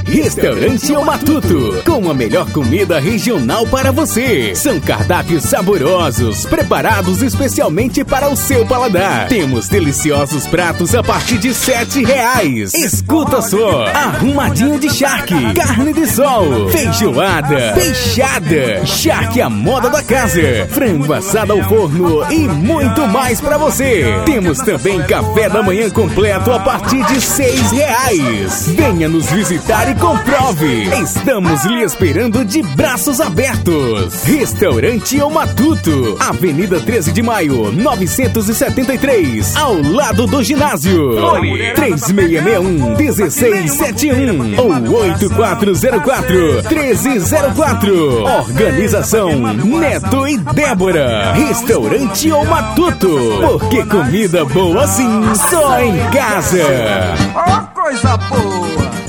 Restaurante O Matuto, com a melhor comida regional para você. São cardápios saborosos, preparados especialmente para o seu paladar. Temos deliciosos pratos a partir de R$7. Escuta só: arrumadinho de charque, carne de sol, feijoada, peixada, charque à moda da casa, frango assado ao forno e muito mais para você. Temos também café da manhã completo a partir de R$6. Venha nos visitar e comprove. Estamos lhe esperando de braços abertos. Restaurante O Matuto, Avenida 13 de Maio, 973, ao lado do ginásio. 3661-1671 ou 8404-1304. Organização Neto e Débora. Restaurante O Matuto, porque comida boa assim só em casa. Ó, coisa boa!